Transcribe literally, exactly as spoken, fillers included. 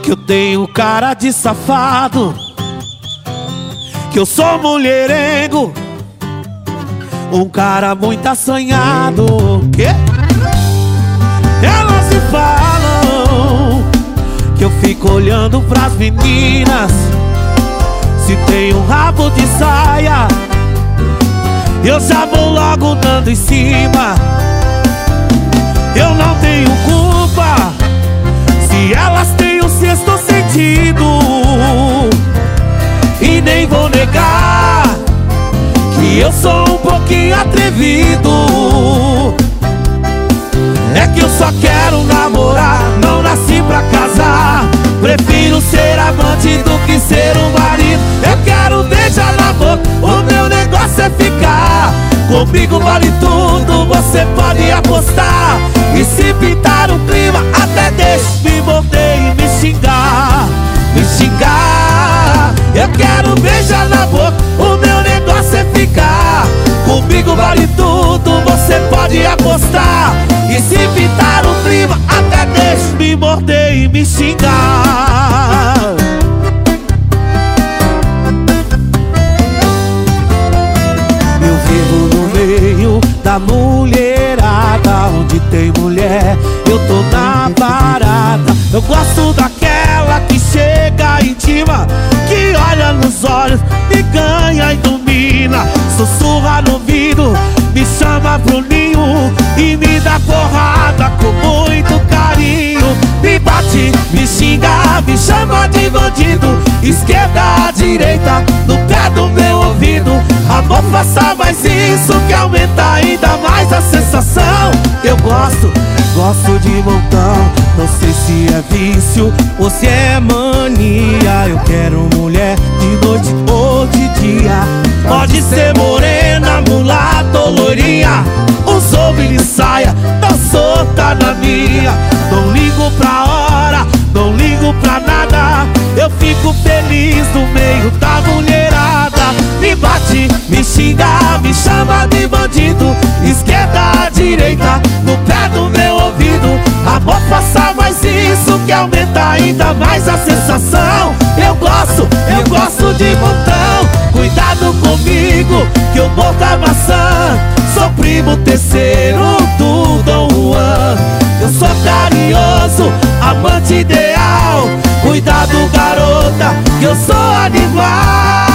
que eu tenho cara de safado, que eu sou mulherengo, um cara muito assanhado. Quê? Elas me falam que eu fico olhando pras meninas, se tem um rabo de saia eu já vou logo dando em cima. Eu não tenho culpa se elas têm o sexto sentido, e nem vou negar que eu sou um pouquinho atrevido. É que eu só quero namorar, não nasci pra casar. Prefiro ser amante do que ser um marido. Eu quero beijar na boca, o meu negócio é ficar. Comigo vale tudo, você pode apostar. E se pintar o clima, até deixa me morder e me xingar. Me xingar. Eu quero beijar na boca, o meu negócio é ficar. Comigo vale tudo, você pode apostar. E se pintar o clima, até deixa me morder e me xingar. Eu vivo no meio da mulherada, onde tem mulher, eu tô na parada. Eu gosto daquela que chega intima, que olha nos olhos, me ganha e domina. Sussurra no ouvido, me chama pro ninho e me dá porrada com muito carinho. Me bate, me xinga, me chama de bandido. Esquerda, direita, no pé do meu ouvido. Amor, faça mais isso que aumenta ainda mais a sensação. Eu gosto, gosto de montão. Não sei se é vício ou se é mania. Eu quero mulher de noite ou de dia. Pode ser morena, mulata ou loirinha. Usou mini saia, tá solta na minha. Não ligo pra hora, não ligo pra nada. Eu fico feliz no meio da mulherada. Me bate, me xinga, me chama de bandido. Esquerda, direita, no pé do meu ouvido. Amor, faça mais isso que aumenta ainda mais a sensação. Eu gosto, eu gosto de montão. Cuidado comigo, que eu morro da maçã. Sou primo terceiro do Dom Juan. Eu sou carinhoso, amante ideal. Cuidado, garota, que eu sou animal.